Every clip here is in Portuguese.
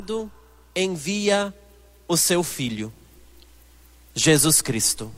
envia o seu Filho, Jesus Cristo.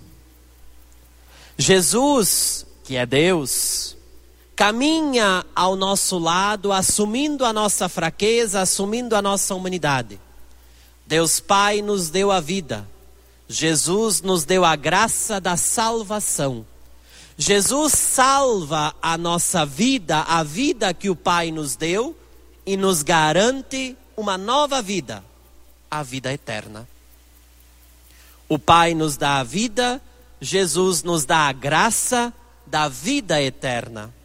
Jesus, que é Deus, caminha ao nosso lado, assumindo a nossa fraqueza, assumindo a nossa humanidade. Deus Pai nos deu a vida. Jesus nos deu a graça da salvação. Jesus salva a nossa vida, a vida que o Pai nos deu, e nos garante uma nova vida, a vida eterna. O Pai nos dá a vida, Jesus nos dá a graça da vida eterna.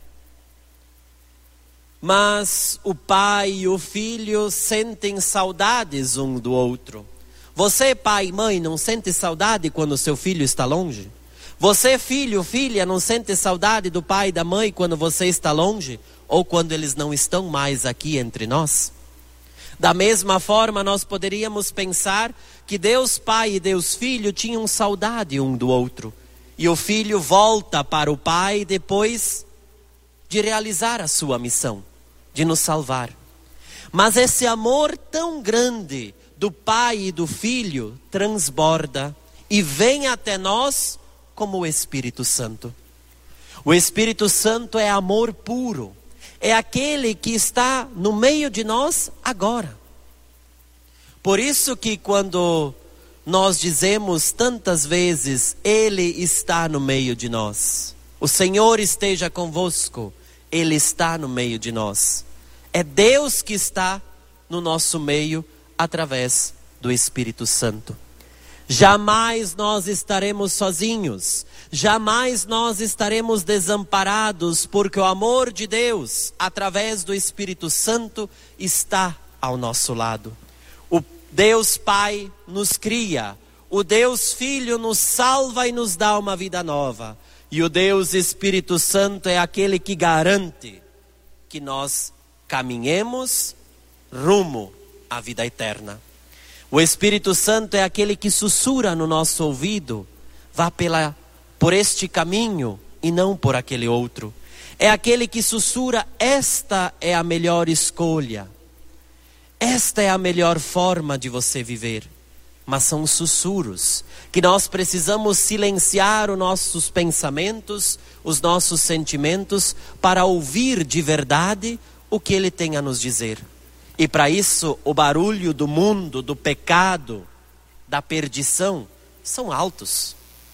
Mas o Pai e o Filho sentem saudades um do outro. Você, pai e mãe, não sente saudade quando seu filho está longe? Você, filho, filha, não sente saudade do pai e da mãe quando você está longe? Ou quando eles não estão mais aqui entre nós? Da mesma forma, nós poderíamos pensar que Deus Pai e Deus Filho tinham saudade um do outro. E o Filho volta para o Pai depois de realizar a sua missão, de nos salvar. Mas esse amor tão grande do Pai e do Filho transborda e vem até nós como o Espírito Santo. O Espírito Santo é amor puro. É aquele que está no meio de nós agora. Por isso que quando nós dizemos tantas vezes, Ele está no meio de nós. O Senhor esteja convosco. Ele está no meio de nós. É Deus que está no nosso meio através do Espírito Santo. Jamais nós estaremos sozinhos. Jamais nós estaremos desamparados, porque o amor de Deus, através do Espírito Santo, está ao nosso lado. O Deus Pai nos cria. O Deus Filho nos salva e nos dá uma vida nova. E o Deus Espírito Santo é aquele que garante que nós caminhemos rumo à vida eterna. O Espírito Santo é aquele que sussurra no nosso ouvido: vá por este caminho e não por aquele outro. É aquele que sussurra: esta é a melhor escolha. Esta é a melhor forma de você viver. Mas são sussurros que nós precisamos silenciar os nossos pensamentos, os nossos sentimentos, para ouvir de verdade o que Ele tem a nos dizer. E para isso, o barulho do mundo, do pecado, da perdição, são altos.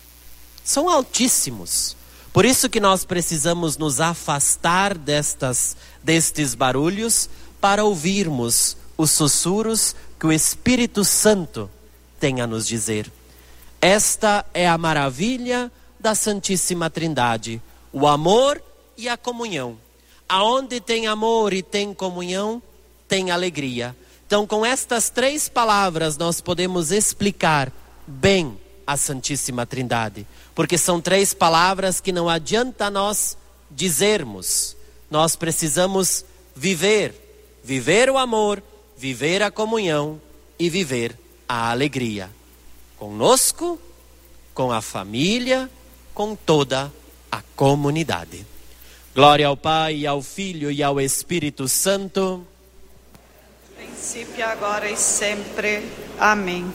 São altíssimos. Por isso que nós precisamos nos afastar destes barulhos para ouvirmos os sussurros que o Espírito Santo tem a nos dizer. Esta é a maravilha da Santíssima Trindade, o amor e a comunhão. Aonde tem amor e tem comunhão, tem alegria. Então, com estas 3 palavras, nós podemos explicar bem a Santíssima Trindade. Porque são 3 palavras que não adianta nós dizermos. Nós precisamos viver o amor, viver a comunhão e viver a alegria. Conosco, com a família, com toda a comunidade. Glória ao Pai, ao Filho e ao Espírito Santo. Princípio, agora e sempre. Amém.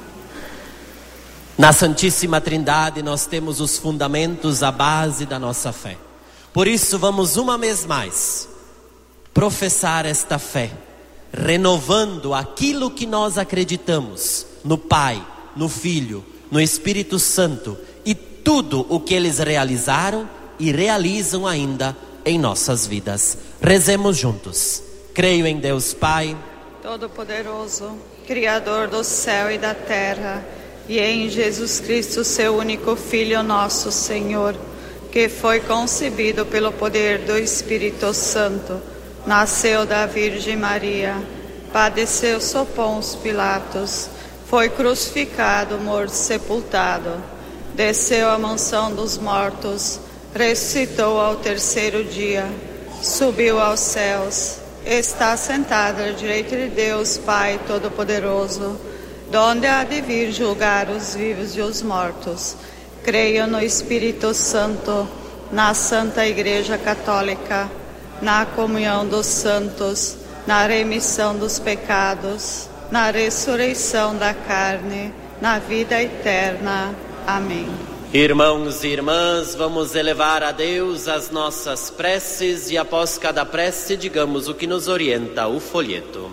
Na Santíssima Trindade nós temos os fundamentos, a base da nossa fé. Por isso vamos uma vez mais professar esta fé, renovando aquilo que nós acreditamos no Pai, no Filho, no Espírito Santo e tudo o que eles realizaram e realizam ainda em nossas vidas. Rezemos juntos. Creio em Deus Pai Todo-Poderoso, Criador do céu e da terra, e em Jesus Cristo, seu único Filho, nosso Senhor, que foi concebido pelo poder do Espírito Santo, nasceu da Virgem Maria, padeceu sob Pôncio Pilatos, foi crucificado, morto, sepultado, desceu à mansão dos mortos, ressuscitou ao 3º dia, subiu aos céus, está sentado à direita de Deus Pai Todo-Poderoso, donde há de vir julgar os vivos e os mortos. Creio no Espírito Santo, na Santa Igreja Católica, na comunhão dos santos, na remissão dos pecados, na ressurreição da carne, na vida eterna. Amém. Irmãos e irmãs, vamos elevar a Deus as nossas preces e após cada prece digamos o que nos orienta o folheto.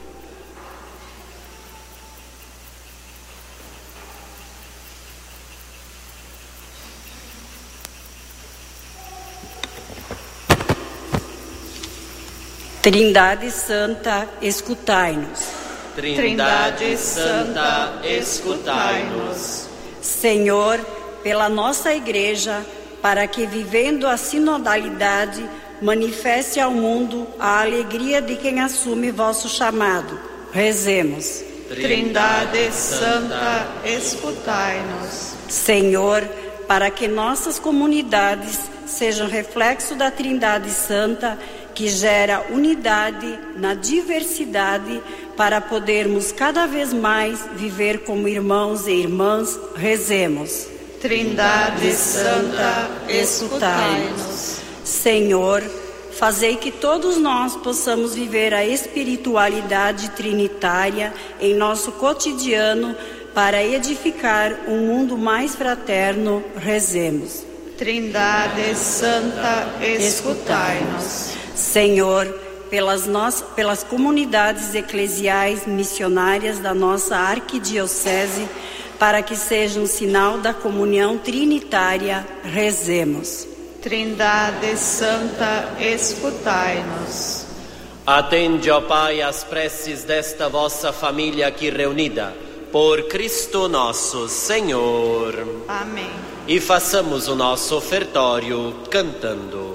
Trindade Santa, escutai-nos. Trindade Santa, escutai-nos. Senhor, pela nossa Igreja, para que, vivendo a sinodalidade, manifeste ao mundo a alegria de quem assume vosso chamado. Rezemos. Trindade Santa, escutai-nos. Senhor, para que nossas comunidades sejam reflexo da Trindade Santa, que gera unidade na diversidade, para podermos cada vez mais viver como irmãos e irmãs, rezemos. Trindade Santa, escutai-nos. Senhor, fazei que todos nós possamos viver a espiritualidade trinitária em nosso cotidiano para edificar um mundo mais fraterno, rezemos. Trindade Santa, escutai-nos. Senhor, pelas comunidades eclesiais missionárias da nossa arquidiocese, para que seja um sinal da comunhão trinitária, rezemos. Trindade Santa, escutai-nos. Atende, ó Pai, as preces desta vossa família aqui reunida, por Cristo nosso Senhor. Amém. E façamos o nosso ofertório cantando.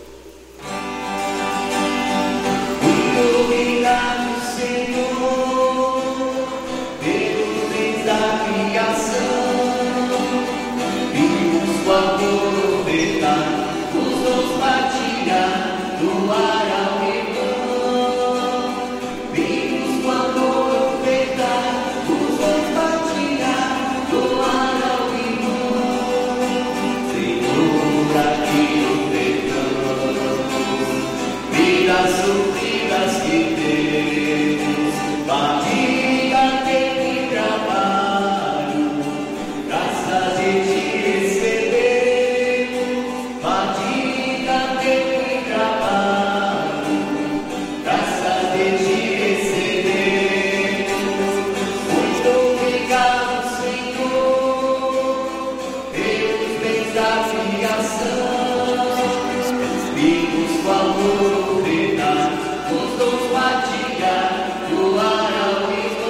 Obrigado, Senhor, pelos bens da criação, vimos com aproveitar, os dons partilhar, doar ao irmão. Vimos com aproveitar, os dons partilhar, doar ao irmão. Senhor, aqui ofertamos vidas sofridas que temos, fadiga, tempo e trabalho, graças de ti recebemos. Fadiga, tempo e trabalho, graças de ti recebemos. Muito obrigado, Senhor, pelos bens da criação, vimos com amor os dons partilhar, doar ao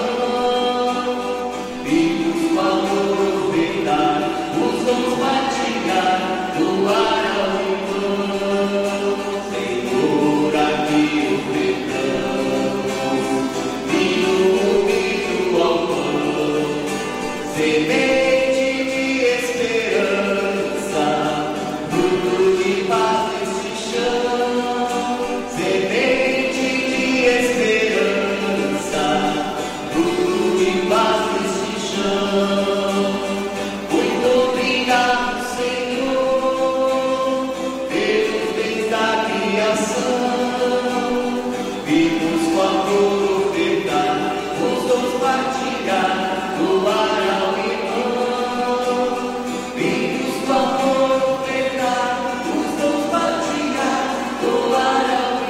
irmão. Vimos com amor ofertar, os dons partilhar, doar ao irmão. Senhor, aqui ofertamos vinho unido ao pão, semente de esperança, fruto de paz neste chão. Semente de esperança, fruto de paz neste chão. Muito obrigado, Senhor, pelos bens da criação. Vimos com amor ofertar, os dons partilhar, doar ao irmão. Vimos com amor ofertar, os dons partilhar, doar ao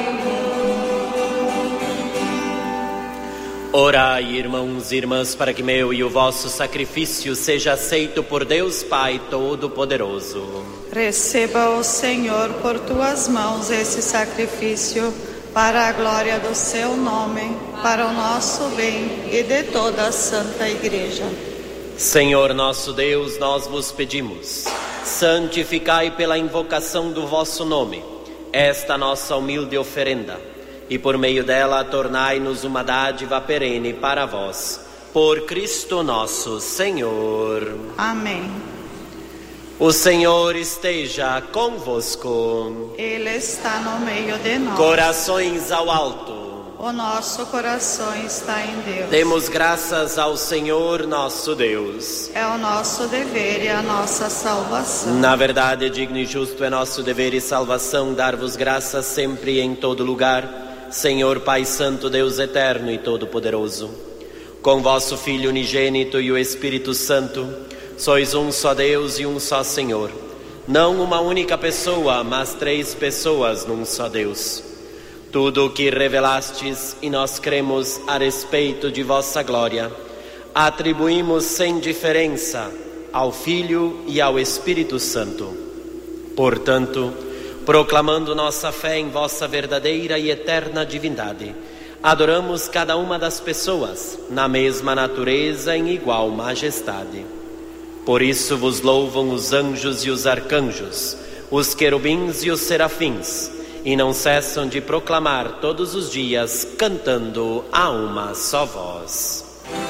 Orai, irmãos e irmãs, para que meu e o vosso sacrifício seja aceito por Deus Pai Todo-Poderoso. Receba, ó Senhor, por tuas mãos esse sacrifício, para a glória do seu nome, para o nosso bem e de toda a Santa Igreja. Senhor nosso Deus, nós vos pedimos, santificai pela invocação do vosso nome esta nossa humilde oferenda, e por meio dela tornai-nos uma dádiva perene para vós, por Cristo nosso Senhor. Amém. O Senhor esteja convosco. Ele está no meio de nós. Corações ao alto. O nosso coração está em Deus. Demos graças ao Senhor nosso Deus. É o nosso dever e a nossa salvação. Na verdade, digno e justo é nosso dever e salvação dar-vos graças sempre e em todo lugar, Senhor Pai Santo, Deus eterno e todo-poderoso. com vosso Filho unigênito e o Espírito Santo, sois um só Deus e um só Senhor, não uma única pessoa, mas 3 pessoas num só Deus. Tudo o que revelastes e nós cremos a respeito de vossa glória, atribuímos sem diferença ao Filho e ao Espírito Santo. Portanto, proclamando nossa fé em vossa verdadeira e eterna divindade, adoramos cada uma das pessoas na mesma natureza em igual majestade. Por isso vos louvam os anjos e os arcanjos, os querubins e os serafins, e não cessam de proclamar todos os dias, cantando a uma só voz.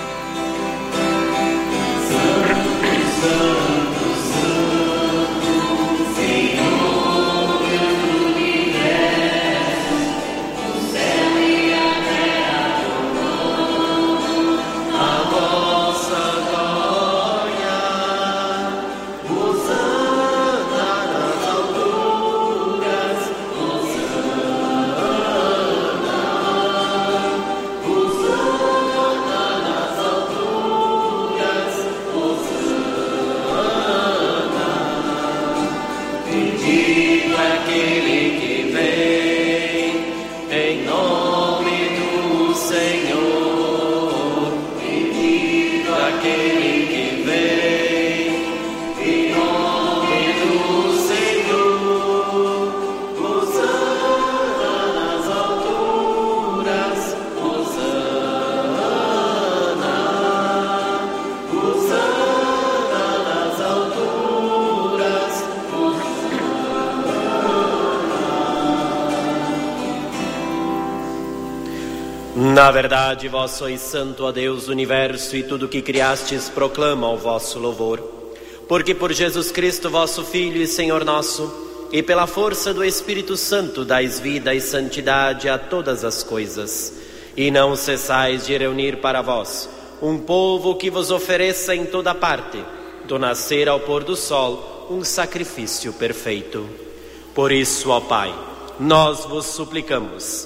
Na verdade, vós sois santo, ó Deus do universo, e tudo que criastes proclama o vosso louvor. Porque por Jesus Cristo, vosso Filho e Senhor nosso, e pela força do Espírito Santo, dais vida e santidade a todas as coisas, e não cessais de reunir para vós um povo que vos ofereça em toda parte, do nascer ao pôr do sol, um sacrifício perfeito. Por isso, ó Pai, nós vos suplicamos,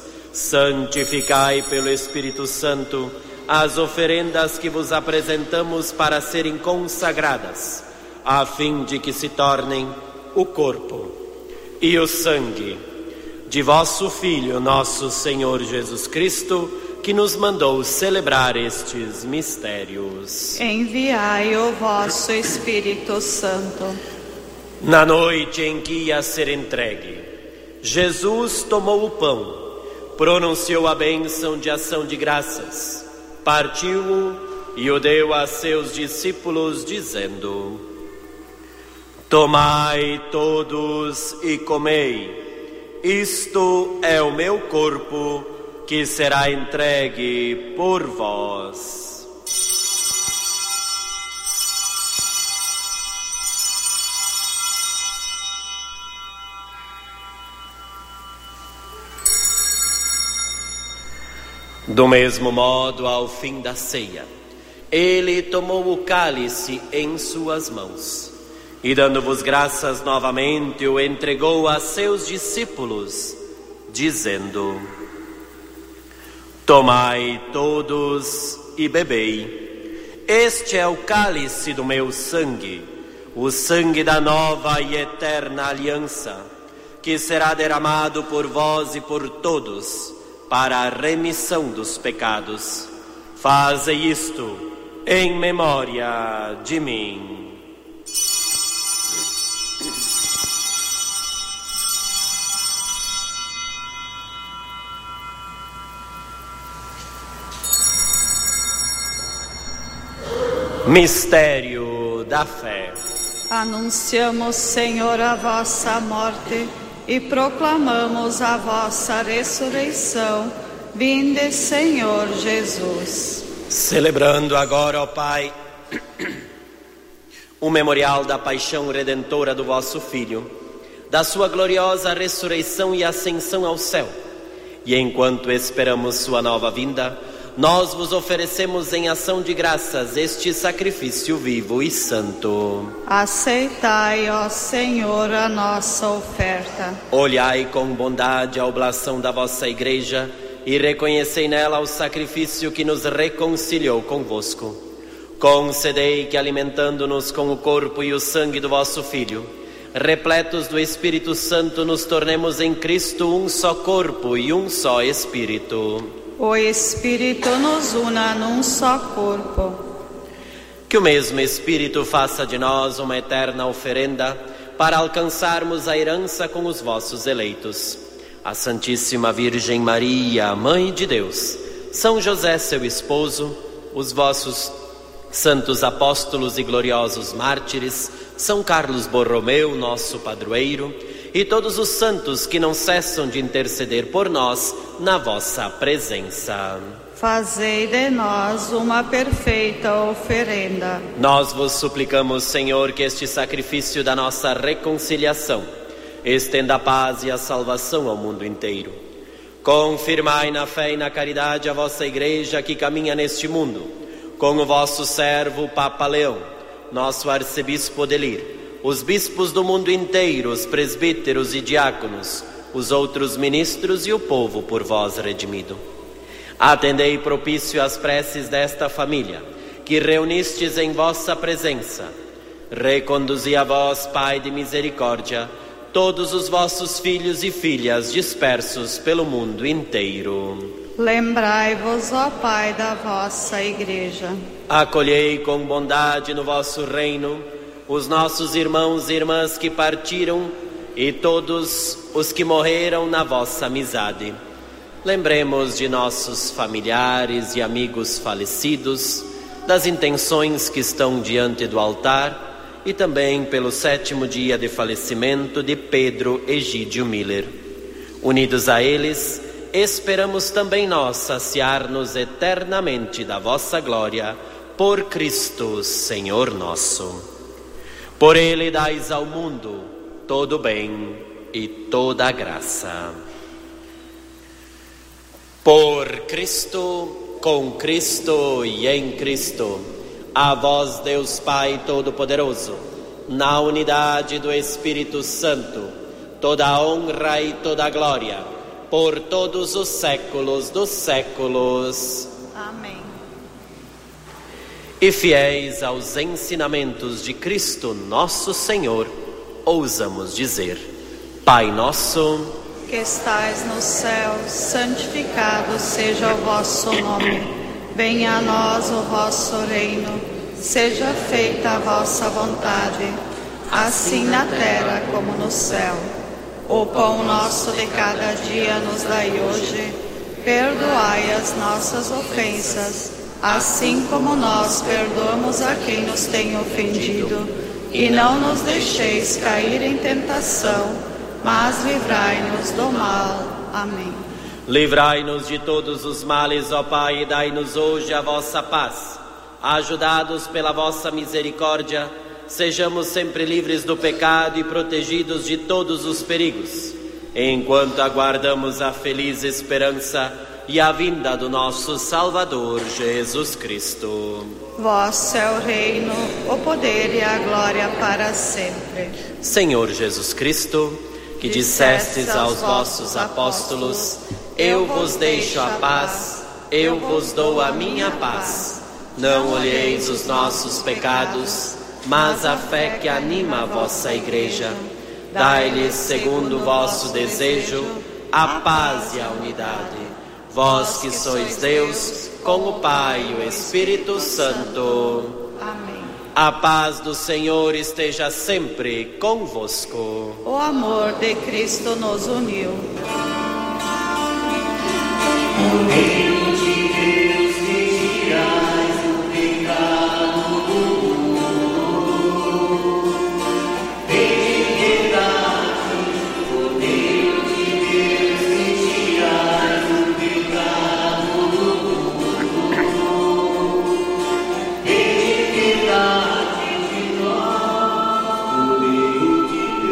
santificai pelo Espírito Santo as oferendas que vos apresentamos para serem consagradas, a fim de que se tornem o corpo e o sangue de vosso Filho, nosso Senhor Jesus Cristo, que nos mandou celebrar estes mistérios. Enviai o vosso Espírito Santo. Na noite em que ia ser entregue, Jesus tomou o pão, pronunciou a bênção de ação de graças, partiu-o e o deu a seus discípulos, dizendo: tomai todos e comei, isto é o meu corpo que será entregue por vós. Do mesmo modo, ao fim da ceia, ele tomou o cálice em suas mãos e, dando-vos graças novamente, o entregou a seus discípulos, dizendo: tomai todos e bebei, este é o cálice do meu sangue, o sangue da nova e eterna aliança, que será derramado por vós e por todos, para a remissão dos pecados. Fazei isto em memória de mim. Mistério da fé. Anunciamos, Senhor, a vossa morte e proclamamos a vossa ressurreição. Vinde, Senhor Jesus. Celebrando agora, ó Pai, o memorial da paixão redentora do vosso Filho, da sua gloriosa ressurreição e ascensão ao céu, e enquanto esperamos sua nova vinda, nós vos oferecemos em ação de graças este sacrifício vivo e santo. Aceitai, ó Senhor, a nossa oferta. Olhai com bondade a oblação da vossa Igreja e reconhecei nela o sacrifício que nos reconciliou convosco. Concedei que, alimentando-nos com o corpo e o sangue do vosso Filho, repletos do Espírito Santo, nos tornemos em Cristo um só corpo e um só Espírito. O Espírito nos una num só corpo. Que o mesmo Espírito faça de nós uma eterna oferenda para alcançarmos a herança com os vossos eleitos. A Santíssima Virgem Maria, Mãe de Deus, São José, seu esposo, os vossos santos apóstolos e gloriosos mártires, São Carlos Borromeu, nosso padroeiro, e todos os santos que não cessam de interceder por nós na vossa presença. Fazei de nós uma perfeita oferenda. Nós vos suplicamos, Senhor, que este sacrifício da nossa reconciliação estenda a paz e a salvação ao mundo inteiro. Confirmai na fé e na caridade a vossa Igreja que caminha neste mundo, com o vosso servo, o Papa Leão, nosso arcebispo Odelir, os bispos do mundo inteiro, os presbíteros e diáconos, os outros ministros e o povo por vós redimido. Atendei propício às preces desta família, que reunistes em vossa presença. Reconduzi a vós, Pai de misericórdia, todos os vossos filhos e filhas dispersos pelo mundo inteiro. Lembrai-vos, ó Pai, da vossa Igreja. Acolhei com bondade no vosso reino os nossos irmãos e irmãs que partiram e todos os que morreram na vossa amizade. Lembremos de nossos familiares e amigos falecidos, das intenções que estão diante do altar e também pelo 7º dia de falecimento de Pedro Egídio Miller. Unidos a eles, esperamos também nós saciar-nos eternamente da vossa glória, por Cristo, Senhor nosso. Por Ele dais ao mundo todo o bem e toda a graça. Por Cristo, com Cristo e em Cristo, a vós, Deus Pai Todo-Poderoso, na unidade do Espírito Santo, toda a honra e toda a glória, por todos os séculos dos séculos. Amém. E fiéis aos ensinamentos de Cristo nosso Senhor, ousamos dizer: Pai nosso, que estais no céu, santificado seja o vosso nome. Venha a nós o vosso reino. Seja feita a vossa vontade, assim na terra como no céu. O pão nosso de cada dia nos dai hoje. Perdoai as nossas ofensas, assim como nós perdoamos a quem nos tem ofendido. E não nos deixeis cair em tentação, mas livrai-nos do mal. Amém. Livrai-nos de todos os males, ó Pai, e dai-nos hoje a vossa paz. Ajudados pela vossa misericórdia, sejamos sempre livres do pecado e protegidos de todos os perigos, enquanto aguardamos a feliz esperança e a vinda do nosso Salvador Jesus Cristo. Vosso é o reino, o poder e a glória para sempre. Senhor Jesus Cristo, que dissestes aos vossos apóstolos: eu vos deixo a paz, eu vos dou a minha paz. Não olheis os nossos pecados, mas a fé que anima a vossa Igreja. Dai-lhes, segundo o vosso desejo, a paz e a unidade. Vós que sois Deus, com o Pai e o Espírito Santo. Amém. A paz do Senhor esteja sempre convosco. O amor de Cristo nos uniu. O reino de Deus que tirais o pecado do mundo. Vede piedade, o reino de Deus que tirais o pecado do mundo. Vede piedade de nós, o reino de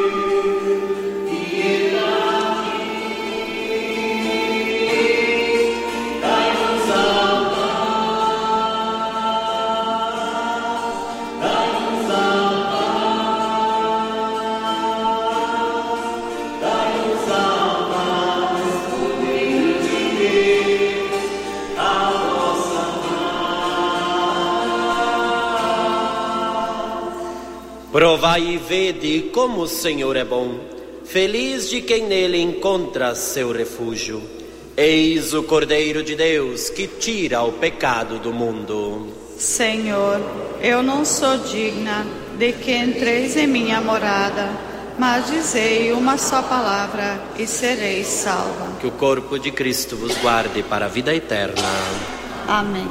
Deus, piedade. Provai e vede como o Senhor é bom. Feliz de quem nele encontra seu refúgio. Eis o Cordeiro de Deus que tira o pecado do mundo. Senhor, eu não sou digna de que entreis em minha morada, mas dizei uma só palavra e sereis salva. Que o corpo de Cristo vos guarde para a vida eterna. Amém.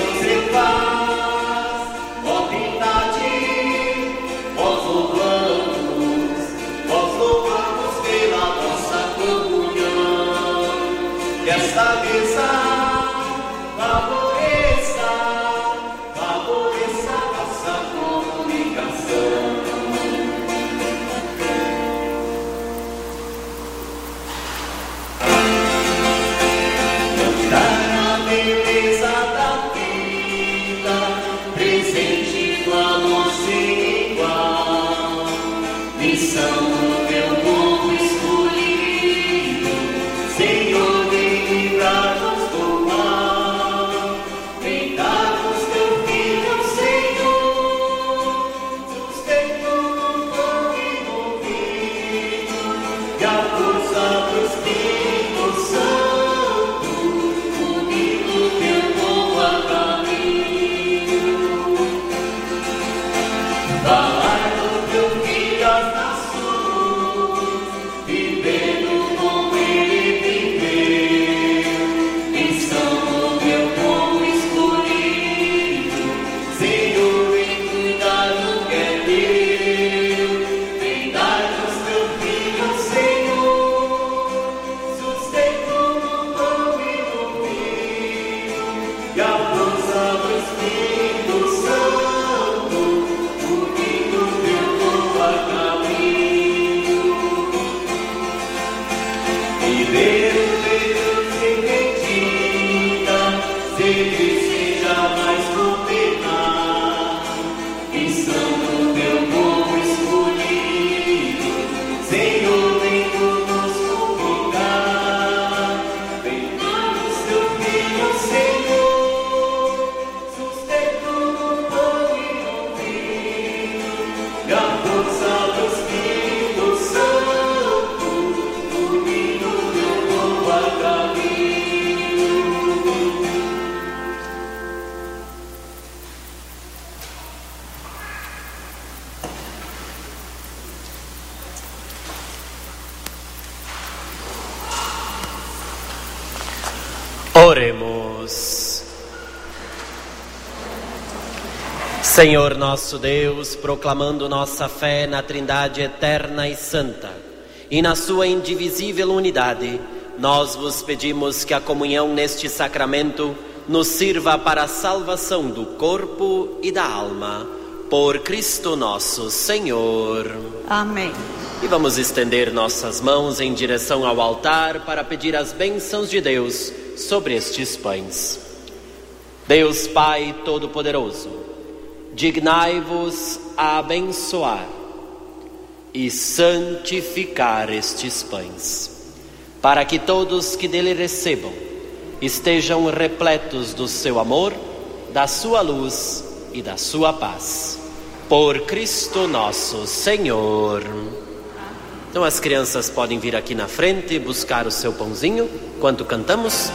Vós louvamos Oremos. Senhor nosso Deus, proclamando nossa fé na Trindade eterna e santa e na sua indivisível unidade, nós vos pedimos que a comunhão neste sacramento nos sirva para a salvação do corpo e da alma. Por Cristo nosso Senhor. Amém. E vamos estender nossas mãos em direção ao altar para pedir as bênçãos de Deus sobre estes pães. Deus Pai Todo-Poderoso, dignai-vos a abençoar e santificar estes pães, para que todos que dele recebam estejam repletos do seu amor, da sua luz e da sua paz. Por Cristo nosso Senhor. Então as crianças podem vir aqui na frente buscar o seu pãozinho enquanto cantamos.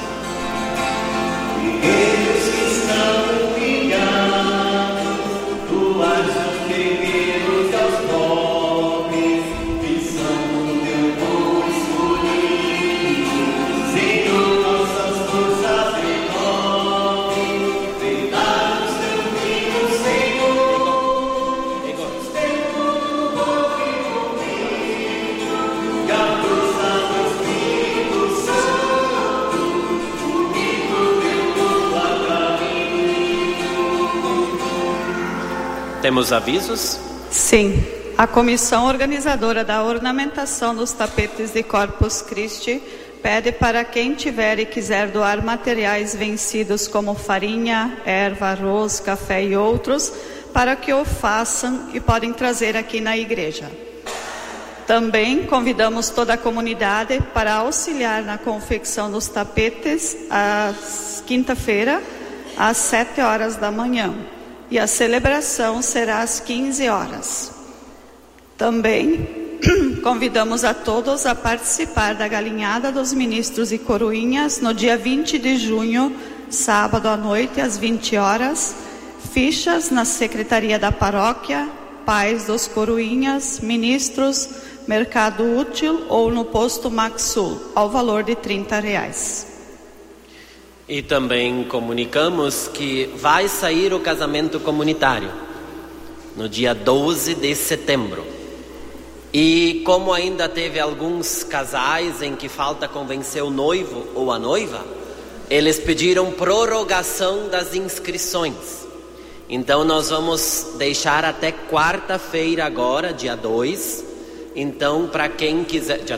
Temos avisos? Sim. A comissão organizadora da ornamentação dos tapetes de Corpus Christi pede para quem tiver e quiser doar materiais vencidos como farinha, erva, arroz, café e outros, para que o façam e podem trazer aqui na igreja. Também convidamos toda a comunidade para auxiliar na confecção dos tapetes quinta-feira, às 7 horas da manhã. E a celebração será às 15 horas. Também convidamos a todos a participar da galinhada dos ministros e coroinhas no dia 20 de junho, sábado à noite, às 20 horas. Fichas na secretaria da paróquia, pais dos coroinhas, ministros, mercado útil ou no posto Maxul, ao valor de R$30. E também comunicamos que vai sair o casamento comunitário no dia 12 de setembro. E como ainda teve alguns casais em que falta convencer o noivo ou a noiva, eles pediram prorrogação das inscrições. Então nós vamos deixar até quarta-feira agora, dia 2. Então para quem quiser, dia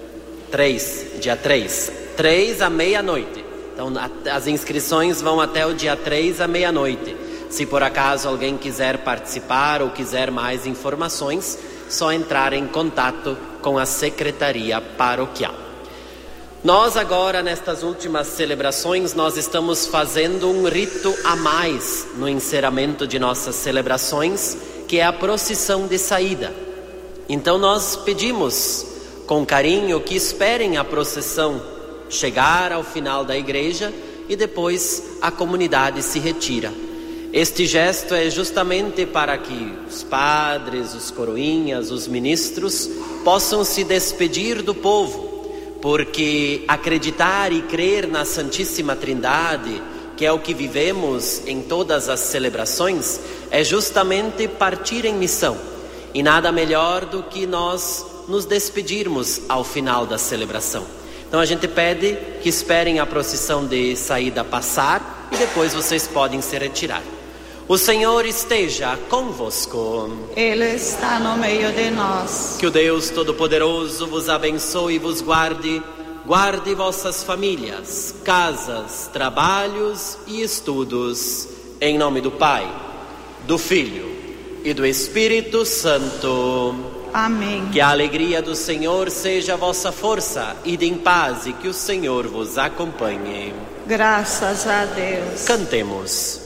3 à meia-noite. Então as inscrições vão até o dia 3 à meia-noite. Se por acaso alguém quiser participar ou quiser mais informações, só entrar em contato com a secretaria paroquial. Nós agora, nestas últimas celebrações, nós estamos fazendo um rito a mais no encerramento de nossas celebrações, que é a procissão de saída. Então nós pedimos com carinho que esperem a procissão chegar ao final da igreja e depois a comunidade se retira. Este gesto é justamente para que os padres, os coroinhas, os ministros possam se despedir do povo, porque acreditar e crer na Santíssima Trindade, que é o que vivemos em todas as celebrações, é justamente partir em missão. E nada melhor do que nós nos despedirmos ao final da celebração. Então a gente pede que esperem a procissão de saída passar e depois vocês podem se retirar. O Senhor esteja convosco. Ele está no meio de nós. Que o Deus Todo-Poderoso vos abençoe e vos guarde. Guarde vossas famílias, casas, trabalhos e estudos. Em nome do Pai, do Filho e do Espírito Santo. Amém. Que a alegria do Senhor seja a vossa força, ide em paz e que o Senhor vos acompanhe. Graças a Deus. Cantemos.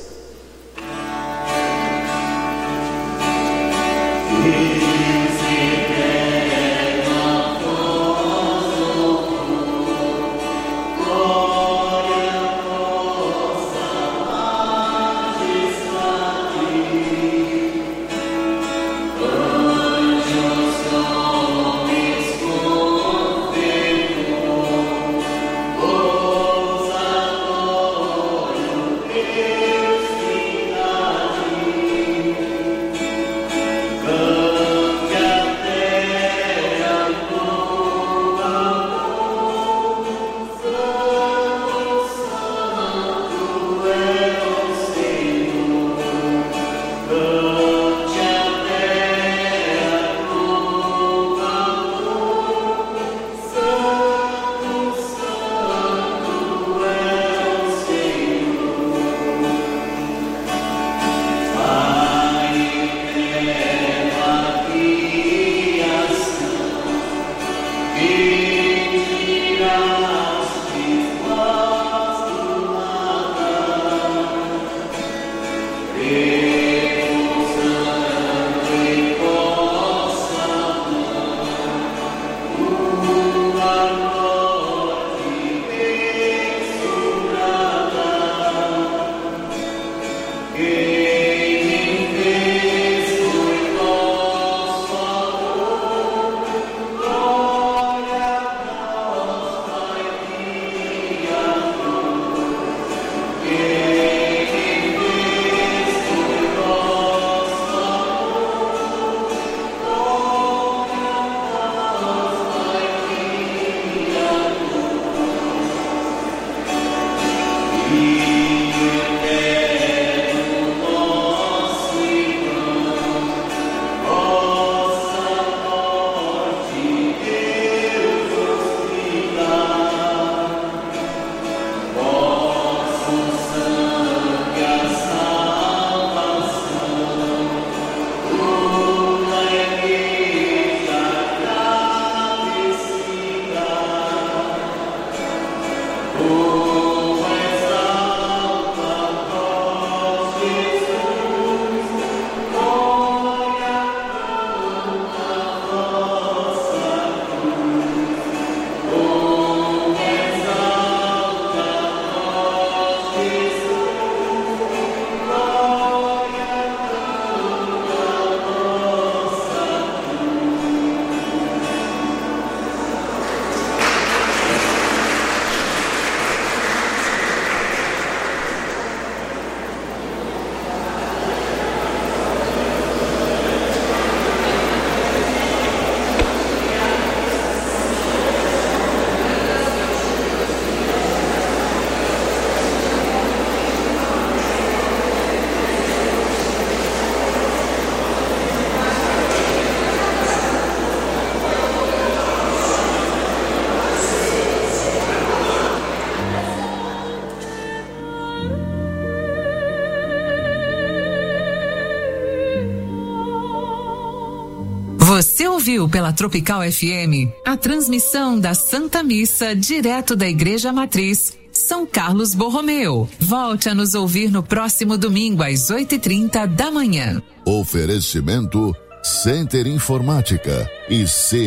Você ouviu pela Tropical FM a transmissão da Santa Missa direto da Igreja Matriz São Carlos Borromeu. Volte a nos ouvir no próximo domingo às 8h30 da manhã. Oferecimento Center Informática e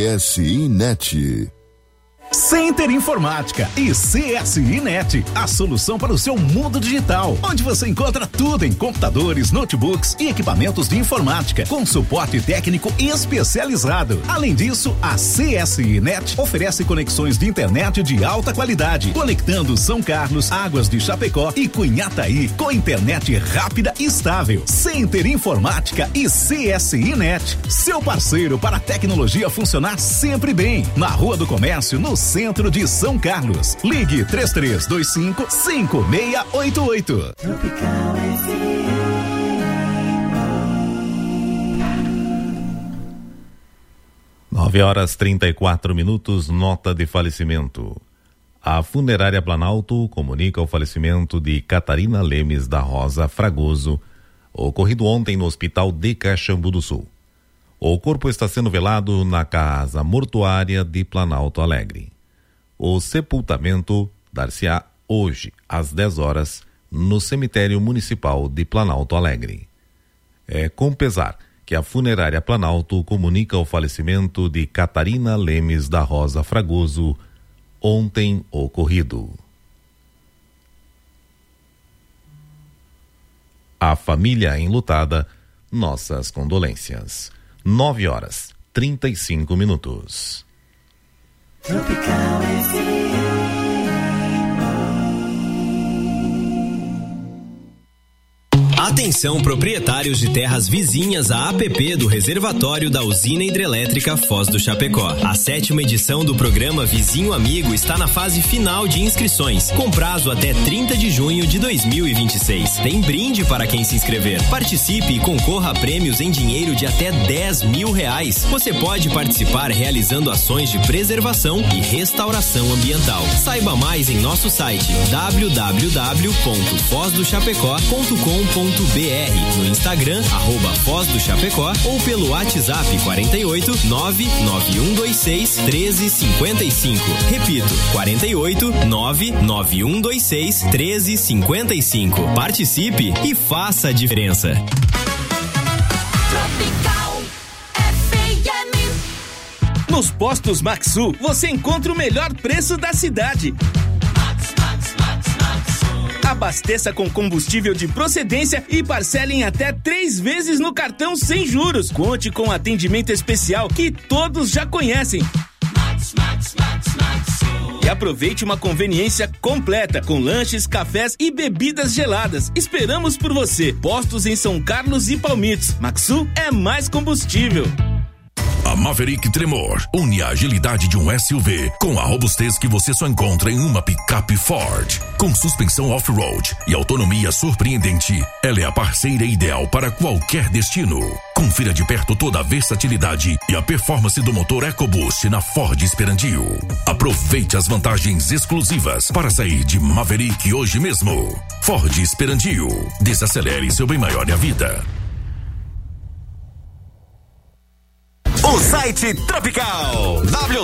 CSI Net. Center Informática e CSI Net, a solução para o seu mundo digital, onde você encontra tudo em computadores, notebooks e equipamentos de informática, com suporte técnico especializado. Além disso, a CSI Net oferece conexões de internet de alta qualidade, conectando São Carlos, Águas de Chapecó e Cunhataí, com internet rápida e estável. Center Informática e CSI Net, seu parceiro para a tecnologia funcionar sempre bem. Na Rua do Comércio, no centro de São Carlos. Ligue 3325-5688. Tropical FM. 9h34, nota de falecimento. A Funerária Planalto comunica o falecimento de Catarina Lemes da Rosa Fragoso, ocorrido ontem no Hospital de Caxambu do Sul. O corpo está sendo velado na Casa Mortuária de Planalto Alegre. O sepultamento dar-se-á hoje, às 10 horas, no Cemitério Municipal de Planalto Alegre. É com pesar que a Funerária Planalto comunica o falecimento de Catarina Lemes da Rosa Fragoso, ontem ocorrido. A família enlutada, nossas condolências. 9h35. Tropical FM. Atenção, proprietários de terras vizinhas à APP do reservatório da usina hidrelétrica Foz do Chapecó. A 7ª edição do programa Vizinho Amigo está na fase final de inscrições, com prazo até 30 de junho de 2026. Tem brinde para quem se inscrever. Participe e concorra a prêmios em dinheiro de até R$10.000. Você pode participar realizando ações de preservação e restauração ambiental. Saiba mais em nosso site www.fozdochapecó.com.br, no Instagram @Foz do Chapecó ou pelo WhatsApp 48 99126 1355. Repito, 48 99126 1355. Participe e faça a diferença. Nos postos Maxu, você encontra o melhor preço da cidade. Abasteça com combustível de procedência e parcele em até 3 vezes no cartão sem juros. Conte com atendimento especial que todos já conhecem. E aproveite uma conveniência completa com lanches, cafés e bebidas geladas. Esperamos por você. Postos em São Carlos e Palmitos. Maxu é mais combustível. A Maverick Tremor une a agilidade de um SUV com a robustez que você só encontra em uma picape Ford. Com suspensão off-road e autonomia surpreendente, ela é a parceira ideal para qualquer destino. Confira de perto toda a versatilidade e a performance do motor EcoBoost na Ford Esperandio. Aproveite as vantagens exclusivas para sair de Maverick hoje mesmo. Ford Esperandio. Desacelere seu bem maior e a vida. O site Tropical,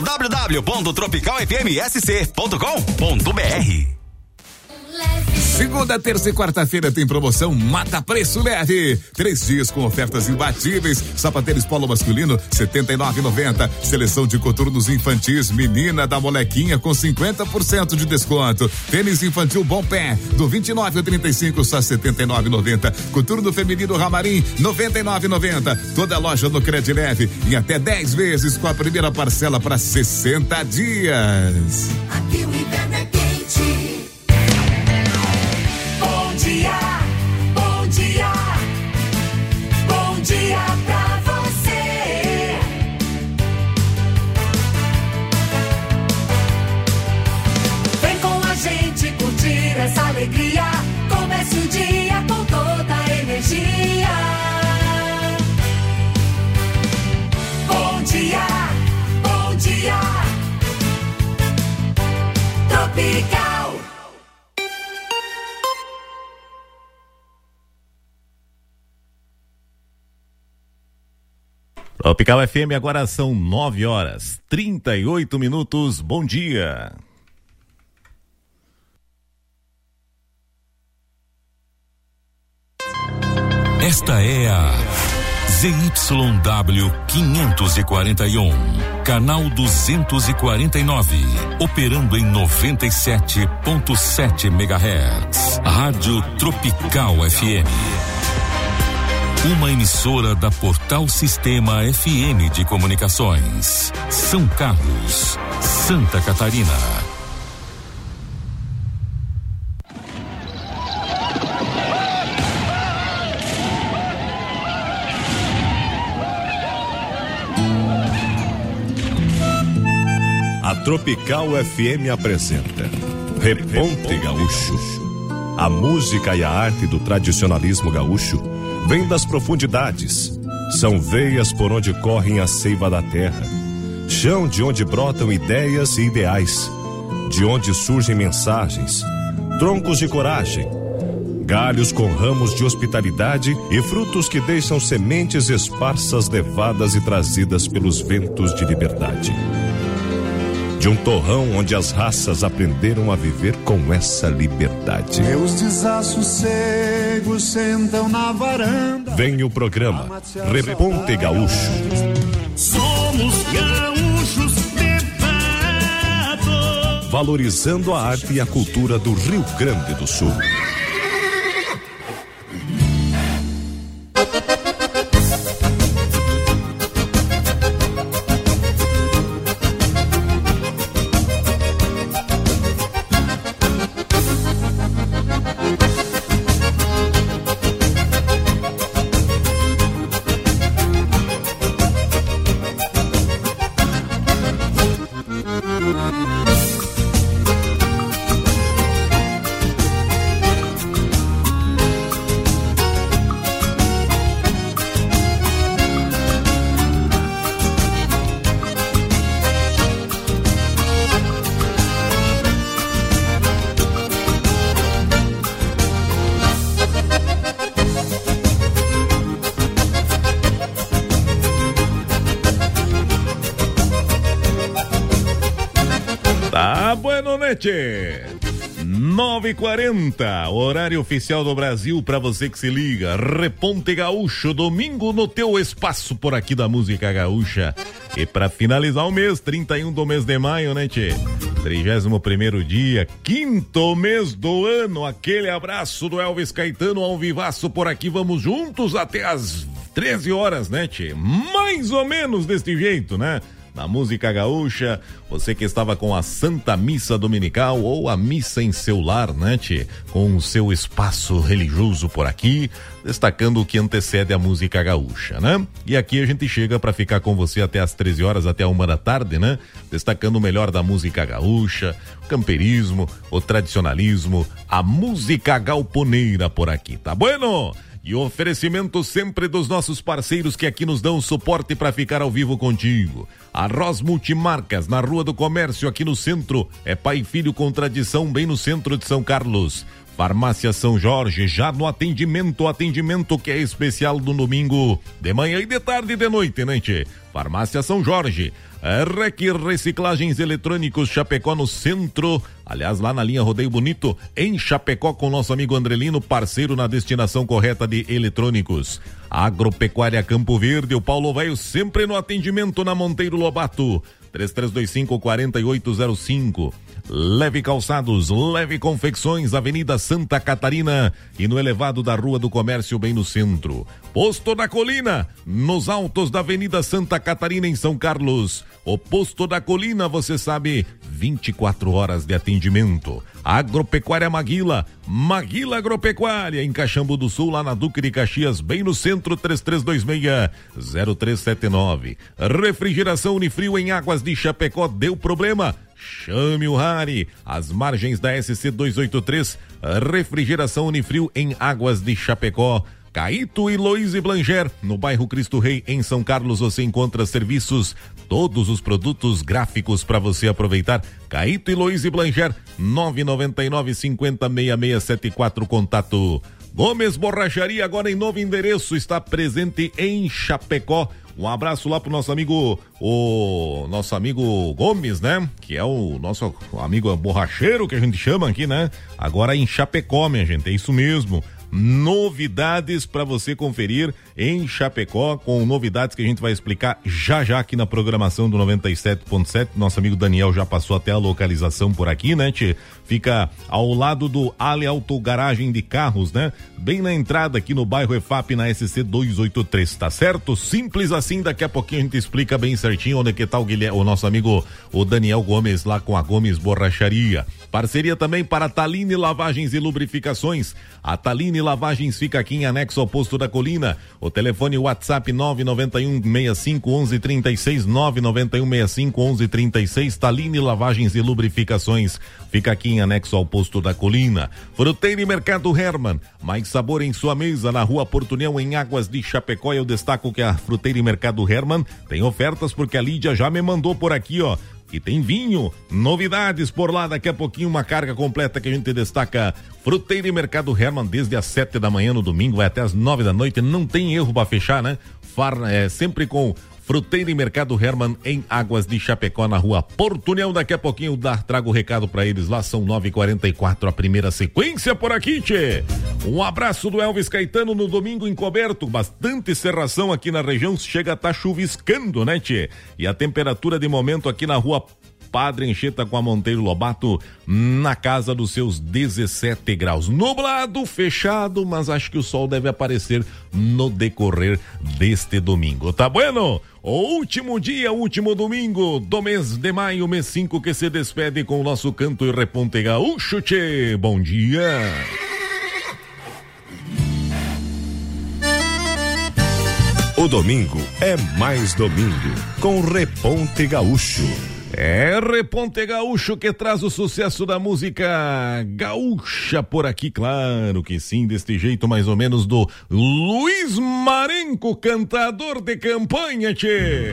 www.tropicalfmsc.com.br. Segunda, terça e quarta-feira tem promoção Mata Preço Leve. 3 dias com ofertas imbatíveis. Sapatênis polo masculino, R$ 79,90. Seleção de coturnos infantis, menina da molequinha com 50% de desconto. Tênis infantil Bom Pé, do 29 ao 35, só R$ 79,90. Coturno feminino Ramarim, R$ 99,90. Toda loja no Credileve em até 10 vezes com a primeira parcela para 60 dias. Aqui o inverno é quente. Bom dia, bom dia pra você. Vem com a gente curtir essa alegria. Comece o dia com toda a energia. Bom dia, Tropical. Tropical FM, agora são 9h38. Bom dia. Esta é a ZYW 541, canal 249, operando em 97.7 MHz. Rádio Tropical FM. Uma emissora da Portal Sistema FM de Comunicações. São Carlos, Santa Catarina. A Tropical FM apresenta Reponte Gaúcho. A música e a arte do tradicionalismo gaúcho vem das profundidades. São veias por onde correm a seiva da terra, chão de onde brotam ideias e ideais, de onde surgem mensagens, troncos de coragem, galhos com ramos de hospitalidade e frutos que deixam sementes esparsas levadas e trazidas pelos ventos de liberdade. De um torrão onde as raças aprenderam a viver com essa liberdade. Meus desassossegos sentam na varanda. Vem o programa Reponte Gaúcho. Somos gaúchos de fato. Valorizando a arte e a cultura do Rio Grande do Sul. noite, 9h40, horário oficial do Brasil, pra você que se liga. Reponte Gaúcho, domingo no teu espaço por aqui da música gaúcha. E pra finalizar o mês, 31 do mês de maio, né, tchê? 31º dia, 5º mês do ano. Aquele abraço do Elvis Caetano ao vivaço por aqui. Vamos juntos até as 13 horas, né, tchê? Mais ou menos deste jeito, né? Na música gaúcha, você que estava com a Santa Missa Dominical ou a missa em seu lar, né, tchê? Com o seu espaço religioso por aqui, destacando o que antecede a música gaúcha, né? E aqui a gente chega para ficar com você até as 13 horas, até a 1 da tarde, né? Destacando o melhor da música gaúcha, o camperismo, o tradicionalismo, a música galponeira por aqui, tá bueno? E o oferecimento sempre dos nossos parceiros que aqui nos dão suporte para ficar ao vivo contigo. Arroz Multimarcas, na Rua do Comércio, aqui no centro. É pai e filho com tradição, bem no centro de São Carlos. Farmácia São Jorge, já no atendimento que é especial do domingo, de manhã e de tarde e de noite, né, tchê? Farmácia São Jorge. REC Reciclagens Eletrônicos Chapecó no centro, aliás lá na linha Rodeio Bonito, em Chapecó, com nosso amigo Andrelino, parceiro na destinação correta de eletrônicos. Agropecuária Campo Verde, o Paulo Velho sempre no atendimento na Monteiro Lobato, 3325-4805. Leve Calçados, Leve Confecções, Avenida Santa Catarina e no elevado da Rua do Comércio, bem no centro. Posto da Colina, nos altos da Avenida Santa Catarina, em São Carlos. O Posto da Colina, você sabe, 24 horas de atendimento. Agropecuária Maguila, Maguila Agropecuária, em Caxambu do Sul, lá na Duque de Caxias, bem no centro, 3326-0379. Refrigeração Unifrio em Águas de Chapecó, deu problema? Chame o Rari, às margens da SC 283, refrigeração Unifrio em Águas de Chapecó. Caíto e Loise Blanger, no bairro Cristo Rei, em São Carlos, você encontra serviços, todos os produtos gráficos para você aproveitar. Caíto e Loise Blanger, 999-50-6674, contato. Gomes Borracharia, agora em novo endereço, está presente em Chapecó. Um abraço lá pro nosso amigo Gomes, né? Que é o nosso amigo borracheiro que a gente chama aqui, né? Agora em Chapecó, minha gente, é isso mesmo. Novidades para você conferir em Chapecó, com novidades que a gente vai explicar já aqui na programação do 97.7. Nosso amigo Daniel já passou até a localização por aqui, né, tchê? Fica ao lado do Ale Auto Garagem de Carros, né? Bem na entrada aqui no bairro EFAP, na SC 283, tá certo? Simples assim, daqui a pouquinho a gente explica bem certinho onde que tá o nosso amigo, o Daniel Gomes, lá com a Gomes Borracharia. Parceria também para a Taline Lavagens e Lubrificações. A Taline Lavagens fica aqui em anexo ao Posto da Colina. O telefone WhatsApp 991-65-1136, 991-65-1136. Taline Lavagens e Lubrificações fica aqui em anexo ao Posto da Colina. Fruteira e Mercado Herman, mais sabor em sua mesa, na Rua Portunhão, em Águas de Chapecó. Eu destaco que a Fruteira e Mercado Herman tem ofertas, porque a Lídia já me mandou por aqui, ó. E tem vinho, novidades por lá, daqui a pouquinho uma carga completa que a gente destaca. Fruteira e Mercado Herman, desde as 7 da manhã no domingo, vai até as 9 da noite, não tem erro para fechar, né? Sempre com Fruteira e Mercado Herman em Águas de Chapecó, na Rua Portunhão. Daqui a pouquinho trago o recado para eles lá, são 9h44, a primeira sequência por aqui, tchê. Um abraço do Elvis Caetano no domingo encoberto, bastante cerração aqui na região, chega a estar chuviscando, né, tchê? E a temperatura de momento aqui na Rua Padre Anchieta com a Monteiro Lobato, na casa dos seus 17 graus. Nublado, fechado, mas acho que o sol deve aparecer no decorrer deste domingo. Tá bueno? O último dia, último domingo do mês de maio, mês 5, que se despede com o nosso canto e reponte gaúcho, tchê. Bom dia! O domingo é mais domingo, com Reponte Gaúcho. É Reponte Gaúcho que traz o sucesso da música gaúcha por aqui, claro que sim, deste jeito mais ou menos do Luiz Marenco, cantador de campanha, tchê.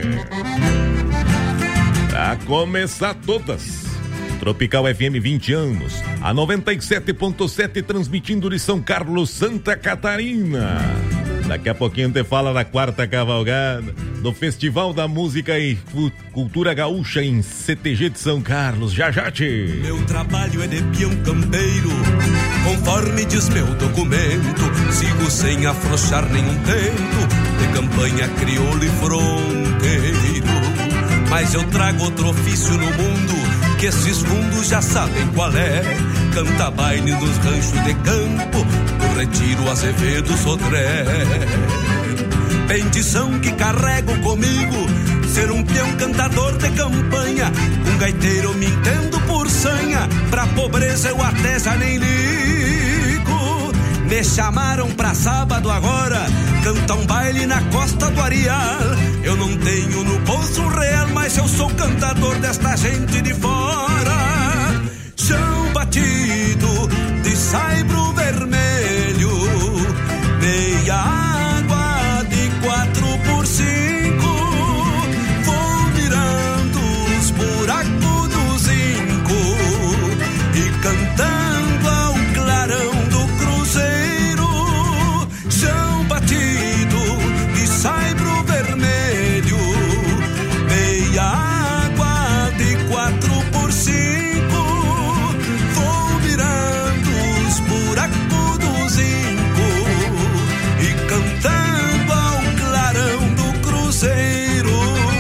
Pra começar todas, Tropical FM 20 anos, a 97.7 transmitindo de São Carlos, Santa Catarina. Daqui a pouquinho te fala da quarta cavalgada do Festival da Música e Cultura Gaúcha em CTG de São Carlos. Já, tchê. Meu trabalho é de peão campeiro, conforme diz meu documento. Sigo sem afrouxar nenhum tento, de campanha crioulo e fronteiro. Mas eu trago outro ofício no mundo, que esses fundos já sabem qual é. Canta baile nos ranchos de campo, do Retiro, Azevedo, Sodré. Bendição que carrego comigo, ser um peão cantador de campanha. Um gaiteiro me entendo por sanha, pra pobreza eu até já nem ligo. Me chamaram pra sábado agora, cantar um baile na costa do Areal. Eu não tenho no bolso um real, mas eu sou cantador desta gente de fora. Chão batido de saibro vermelho, meia água de 4x5. Vou mirando os buracos do zinco e cantando ao clarão do cruzeiro. Chão batido de saibro vermelho, meia água de 4x5. Vou mirando os buracos do zinco e cantando ao clarão do cruzeiro.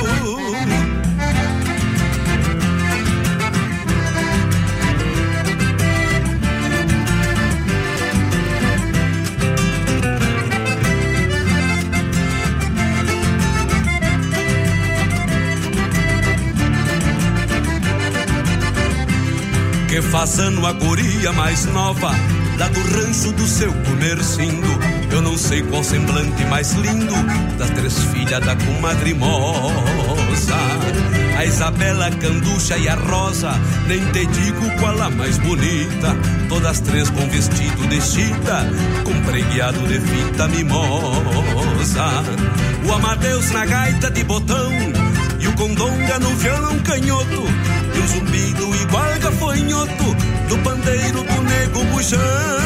Que fazendo a guria mais nova, lá do rancho do seu comercindo. Eu não sei qual semblante mais lindo das 3 filhas da comadre Moça. A Isabela, a Canducha e a Rosa, nem te digo qual a mais bonita. Todas 3 com vestido de chita, com pregueado de fita mimosa. O Amadeus na gaita de botão e o Condonga no violão canhoto, e um zumbido igual gafanhoto do pandeiro do nego bujão.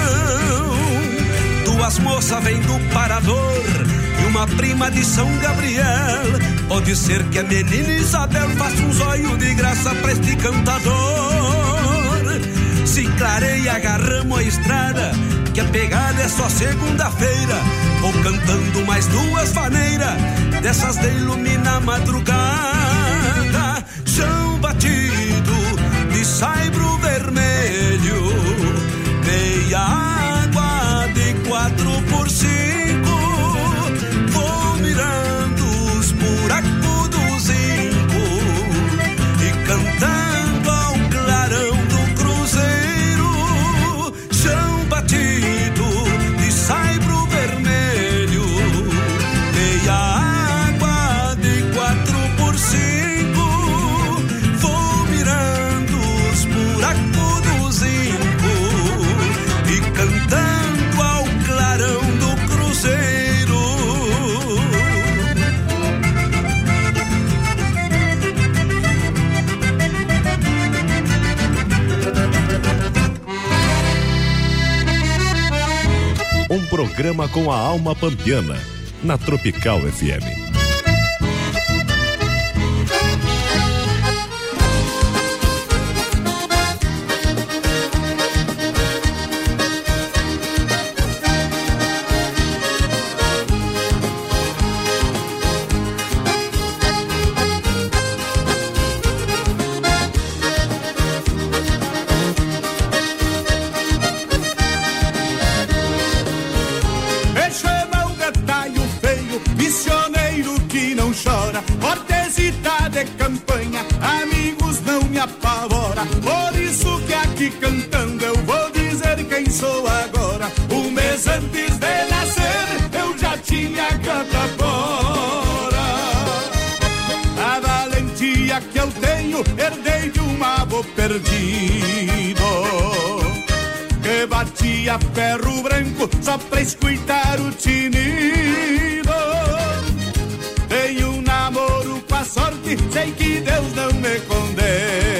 2 moças vêm do Parador e uma prima de São Gabriel. Pode ser que a menina Isabel faça um zóio de graça pra este cantador. Se clareia, agarramos a estrada, que a pegada é só segunda-feira. Vou cantando mais 2 maneiras, dessas de iluminar a madrugada. Chão batido de saibro vermelho, meia água de 4x5. Vou mirando os buracos do zinco e cantando ao clarão do cruzeiro. Chão batido de saibro vermelho, meia água de 4x5. Vou mirando os buracos do zinco e cantando ao clarão do cruzeiro. Um programa com a alma pampiana, na Tropical FM. Por isso que aqui cantando eu vou dizer quem sou agora. Um mês antes de nascer eu já tinha catapora. A valentia que eu tenho herdei de um avô perdido, que batia ferro branco só pra escutar o tinido. Tenho um namoro com a sorte, sei que Deus não me condena.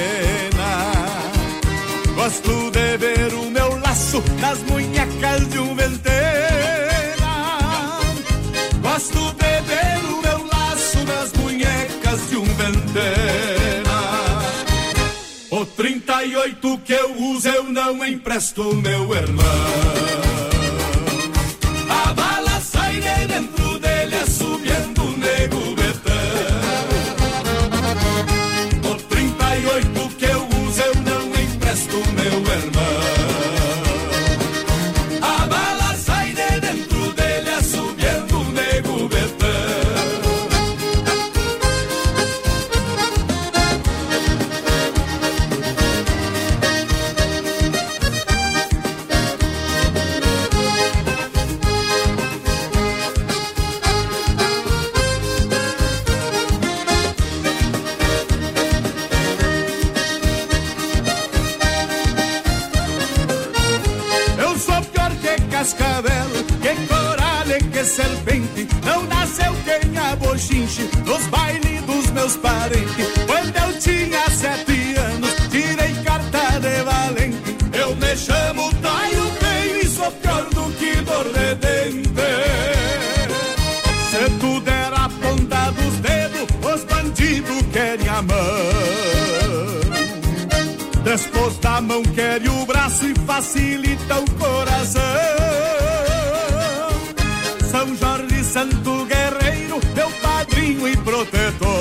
Gosto de ver o meu laço nas munhecas de um ventena. Gosto de ver o meu laço nas munhecas de um ventena. O 38 que eu uso eu não empresto, meu irmão. A bala sai de dentro dele assobiando o nego betão. O 38 que eu uso repente não nasceu quem a bochinche nos bailes dos meus parentes. Quando eu tinha 7 anos, tirei carta de valente. Eu me chamo Taio Feio e sou pior do que dor de dente. Se tu der a ponta dos dedos, os bandidos querem a mão. Depois da mão querem o braço e facilita o coração. São Jorge Santo Guerreiro, meu padrinho e protetor.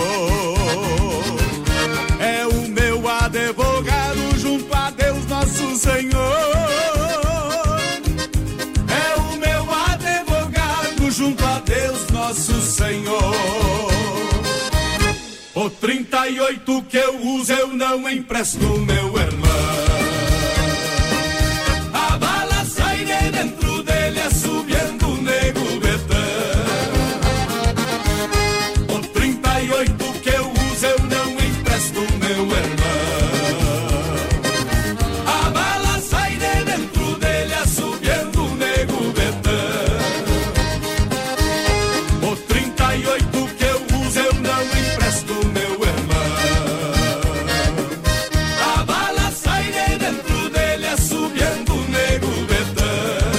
É o meu advogado junto a Deus Nosso Senhor. É o meu advogado junto a Deus Nosso Senhor. O 38 que eu uso eu não empresto, meu irmão. A bala sai de dentro dele assobiando o nego betão. O 38 que eu uso eu não empresto, meu irmão. A bala sai de dentro dele assobiando o nego betão. O 38 que eu uso eu não empresto, meu irmão. A bala sai de dentro dele assobiando o nego betão.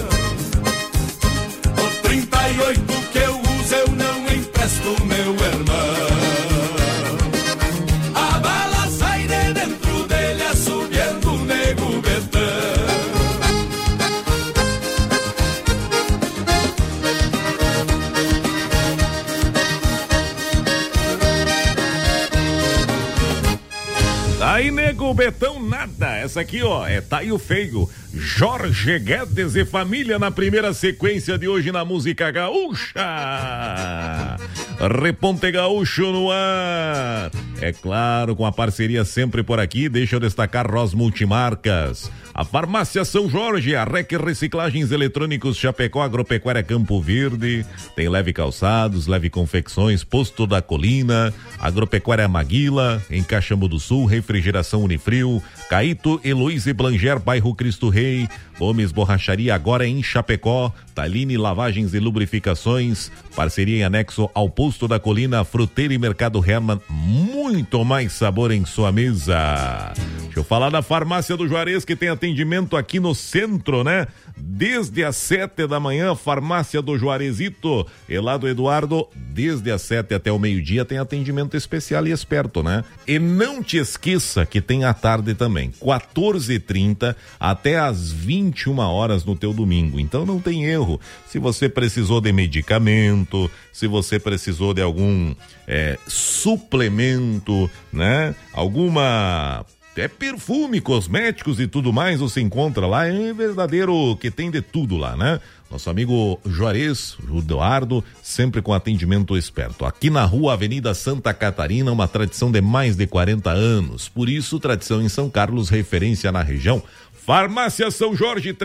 O 38 que eu uso eu não empresto, meu irmão. A bala sai de dentro dele assobiando o nego betão. Aí, nego Betão, nada. Essa aqui, ó, é Taio Feio, Jorge Guedes e família na primeira sequência de hoje na música gaúcha. Reponte Gaúcho no ar. É claro, com a parceria sempre por aqui, deixa eu destacar Ros Multimarcas, a Farmácia São Jorge, a REC Reciclagens Eletrônicos Chapecó, Agropecuária Campo Verde, tem Leve Calçados, Leve Confecções, Posto da Colina, Agropecuária Maguila, em Caxambu do Sul, Refrigeração Unifrio, Caíto, Heloísa Blanger, bairro Cristo Rei, Gomes Borracharia agora em Chapecó, Taline Lavagens e Lubrificações, parceria em anexo ao Posto da Colina, Fruteira e Mercado Herman, muito mais sabor em sua mesa. Deixa eu falar da Farmácia do Juarez, que tem atendimento aqui no centro, né? Desde as 7 da manhã, Farmácia do Juarezito, Elado Eduardo, desde as 7 até o meio-dia tem atendimento especial e esperto, né? E não te esqueça que tem à tarde também, 14h30 até as 21 horas no teu domingo, então não tem erro. Se você precisou de medicamento, se você precisou de algum suplemento, né? Alguma... perfume, cosméticos e tudo mais, você encontra lá, é verdadeiro que tem de tudo lá, né? Nosso amigo Juarez, Eduardo, sempre com atendimento esperto. Aqui na rua Avenida Santa Catarina, uma tradição de mais de 40 anos. Por isso, tradição em São Carlos, referência na região. Farmácia São Jorge,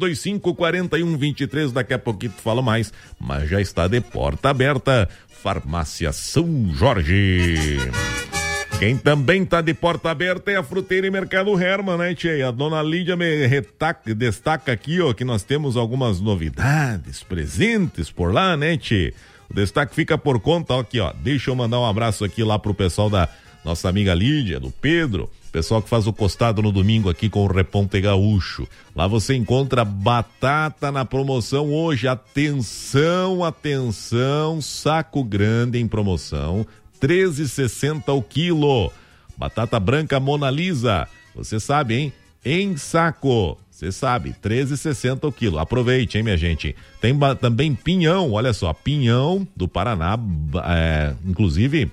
3325-4123, daqui a pouquinho tu fala mais, mas já está de porta aberta. Farmácia São Jorge. Quem também tá de porta aberta é a Fruteira e Mercado Herman, né, tchê? A dona Lídia me destaca aqui, ó, que nós temos algumas novidades presentes por lá, né, tchê? O destaque fica por conta, ó, aqui, ó. Deixa eu mandar um abraço aqui lá pro pessoal da nossa amiga Lídia, do Pedro, pessoal que faz o costado no domingo aqui com o Reponte Gaúcho. Lá você encontra batata na promoção hoje. Atenção, atenção, saco grande em promoção, R$13,60 o quilo. Batata branca Mona Lisa, você sabe, hein? Em saco, você sabe, R$13,60 o quilo. Aproveite, hein, minha gente. Tem também pinhão, olha só, pinhão do Paraná, inclusive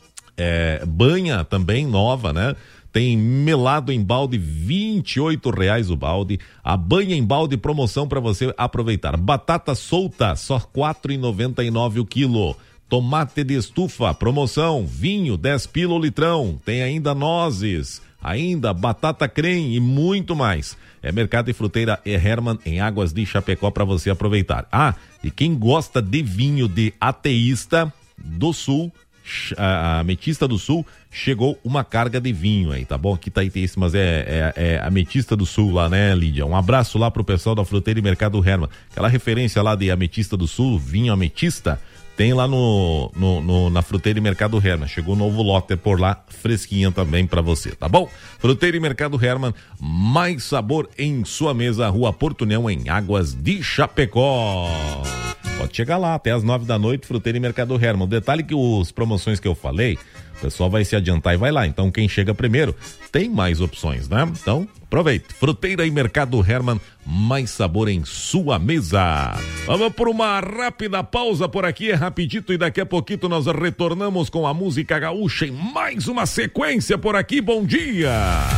banha também nova, né? Tem melado em balde, R$28 o balde. A banha em balde, promoção para você aproveitar. Batata solta, só R$4,99 o quilo. Tomate de estufa, promoção, vinho, 10 pila o litrão, tem ainda nozes, ainda batata creme e muito mais. É Mercado e Fruteira e Herman em Águas de Chapecó para você aproveitar. Ah, e quem gosta de vinho de Ateísta do Sul, a Ametista do Sul, chegou uma carga de vinho aí, tá bom? Aqui tá aí, mas é Ametista do Sul lá, né, Lídia? Um abraço lá pro pessoal da Fruteira e Mercado Hermann. Aquela referência lá de Ametista do Sul, vinho Ametista, tem lá na Fruteira e Mercado Hermann. Chegou um novo lote por lá, fresquinha também pra você, tá bom? Fruteira e Mercado Hermann, mais sabor em sua mesa, Rua Porto União, em Águas de Chapecó. Pode chegar lá, até as 9 da noite, Fruteira e Mercado Hermann. O detalhe que as promoções que eu falei, o pessoal vai se adiantar e vai lá. Então, quem chega primeiro, tem mais opções, né? Então, aproveite. Fruteira e Mercado Hermann, mais sabor em sua mesa. Vamos por uma rápida pausa por aqui, é rapidito, e daqui a pouquinho nós retornamos com a música gaúcha em mais uma sequência por aqui. Bom dia!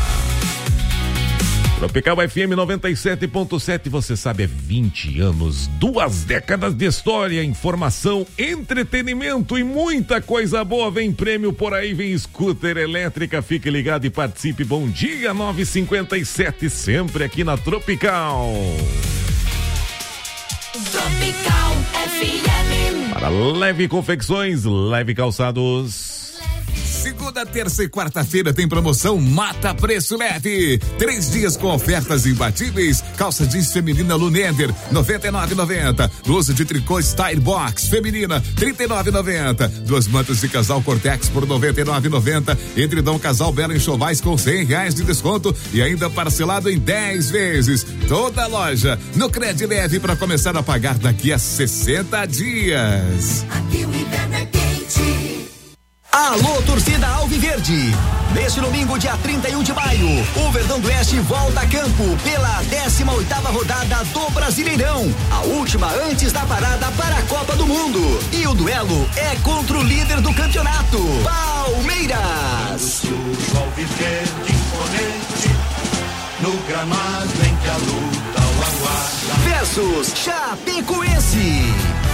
Tropical FM 97.7, você sabe, é 20 anos, 2 décadas de história, informação, entretenimento e muita coisa boa. Vem prêmio por aí, vem scooter elétrica, fique ligado e participe. Bom dia, 9h57, sempre aqui na Tropical. Tropical FM. Para Leve Confecções, Leve Calçados. Segunda, terça e quarta-feira tem promoção Mata Preço Leve. 3 dias com ofertas imbatíveis. Calça jeans feminina Luneder, 99,90. Blusa de tricô Style Box feminina, 39,90. 2 mantas de casal Cortex por 99,90. Edredom casal Bela Enxovais com R$100 de desconto e ainda parcelado em 10 vezes. Toda a loja no Cred Leve para começar a pagar daqui a 60 dias. Aqui o inverno é quente. Alô, torcida Alviverde! Neste domingo, dia 31 de maio, o Verdão do Oeste volta a campo pela 18ª rodada do Brasileirão, a última antes da parada para a Copa do Mundo. E o duelo é contra o líder do campeonato, Palmeiras. O Alviverde imponente, no gramado em que a luta o aguarda. Versus Chapecoense.